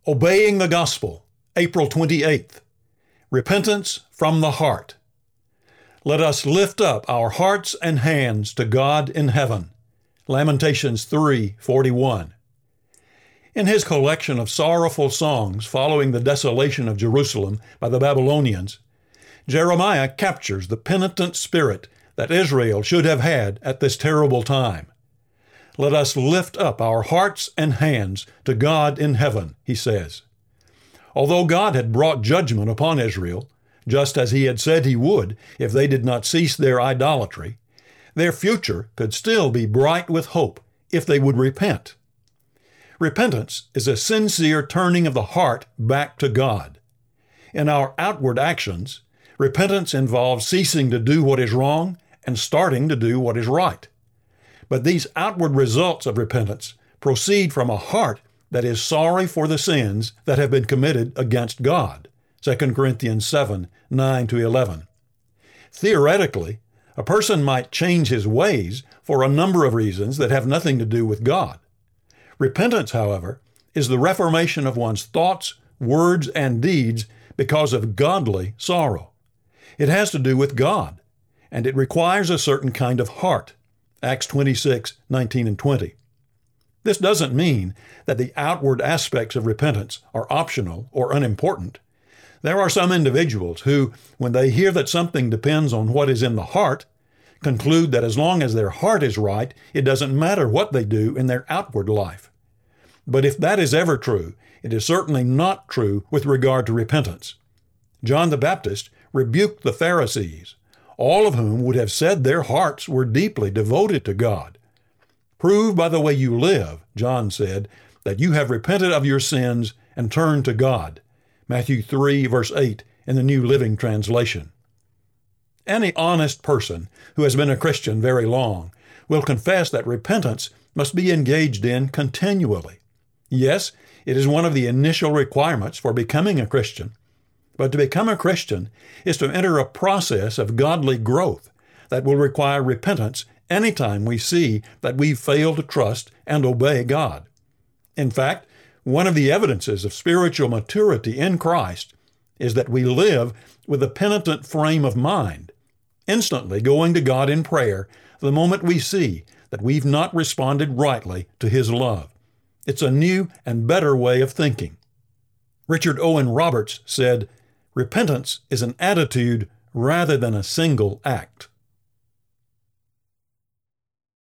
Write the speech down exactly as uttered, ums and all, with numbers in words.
Obeying the Gospel, April twenty-eighth. Repentance from the heart. Let us lift up our hearts and hands to God in heaven. Lamentations three forty-one. In his collection of sorrowful songs following the desolation of Jerusalem by the Babylonians, Jeremiah captures the penitent spirit that Israel should have had at this terrible time. Let us lift up our hearts and hands to God in heaven, he says. Although God had brought judgment upon Israel, just as he had said he would if they did not cease their idolatry, their future could still be bright with hope if they would repent. Repentance is a sincere turning of the heart back to God. In our outward actions, repentance involves ceasing to do what is wrong and starting to do what is right. But these outward results of repentance proceed from a heart that is sorry for the sins that have been committed against God. Second Corinthians seven, nine to eleven. Theoretically, a person might change his ways for a number of reasons that have nothing to do with God. Repentance, however, is the reformation of one's thoughts, words, and deeds because of godly sorrow. It has to do with God, and it requires a certain kind of heart. Acts twenty-six, nineteen and twenty. This doesn't mean that the outward aspects of repentance are optional or unimportant. There are some individuals who, when they hear that something depends on what is in the heart, conclude that as long as their heart is right, it doesn't matter what they do in their outward life. But if that is ever true, it is certainly not true with regard to repentance. John the Baptist rebuked the Pharisees, all of whom would have said their hearts were deeply devoted to God. Prove by the way you live, John said, that you have repented of your sins and turned to God. Matthew three, verse eight in the New Living Translation. Any honest person who has been a Christian very long will confess that repentance must be engaged in continually. Yes, it is one of the initial requirements for becoming a Christian. But to become a Christian is to enter a process of godly growth that will require repentance anytime we see that we've failed to trust and obey God. In fact, one of the evidences of spiritual maturity in Christ is that we live with a penitent frame of mind, instantly going to God in prayer the moment we see that we've not responded rightly to His love. It's a new and better way of thinking. Richard Owen Roberts said, "Repentance is an attitude rather than a single act."